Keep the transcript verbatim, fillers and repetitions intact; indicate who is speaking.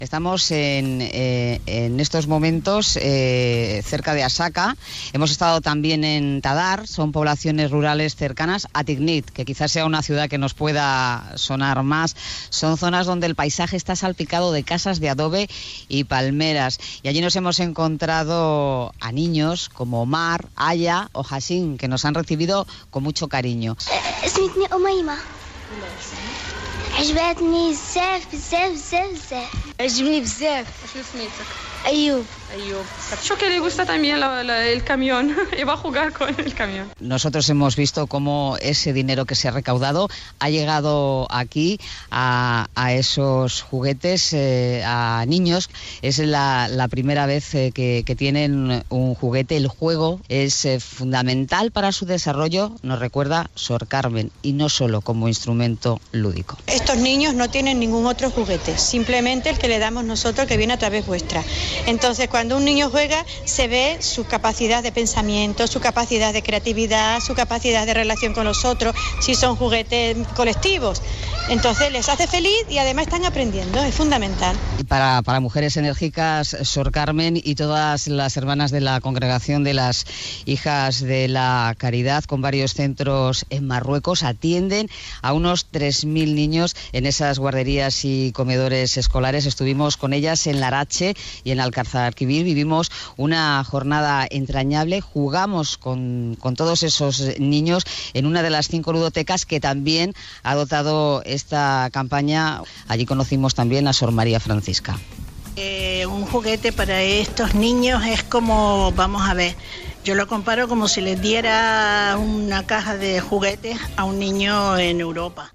Speaker 1: Estamos en, eh, en estos momentos eh, cerca de Asaka. Hemos estado también en Tadar, son poblaciones rurales cercanas a Tignit, que quizás sea una ciudad que nos pueda sonar más. Son zonas donde el paisaje está salpicado de casas de adobe y palmeras. Y allí nos hemos encontrado a niños como Omar, Aya o Hassin, que nos han recibido con mucho cariño.
Speaker 2: عجبتني بزاف بزاف بزاف بزاف عجبني بزاف.
Speaker 3: شنو سميتك؟
Speaker 2: أيوب.
Speaker 3: Ayub. Yo que le gusta también la, la, el camión y va a jugar con el camión.
Speaker 1: Nosotros hemos visto cómo ese dinero que se ha recaudado ha llegado aquí a, a esos juguetes, eh, a niños. Es la, la primera vez eh, que, que tienen un juguete. El juego es eh, fundamental para su desarrollo, nos recuerda Sor Carmen, y no solo como instrumento lúdico.
Speaker 4: Estos niños no tienen ningún otro juguete, simplemente el que le damos nosotros, que viene a través vuestra. Entonces, cuando un niño juega, se ve su capacidad de pensamiento, su capacidad de creatividad, su capacidad de relación con los otros, si son juguetes colectivos. Entonces les hace feliz y además están aprendiendo, es fundamental.
Speaker 1: Para, para Mujeres Enérgicas, Sor Carmen y todas las hermanas de la Congregación de las Hijas de la Caridad, con varios centros en Marruecos, atienden a unos tres mil niños en esas guarderías y comedores escolares. Estuvimos con ellas en Larache y en Alcázarquivir. Vivimos una jornada entrañable, jugamos con, con todos esos niños en una de las cinco ludotecas que también ha dotado esta campaña. Allí conocimos también a Sor María Francisca.
Speaker 5: Eh, un juguete para estos niños es como, vamos a ver, yo lo comparo como si les diera una caja de juguetes a un niño en Europa.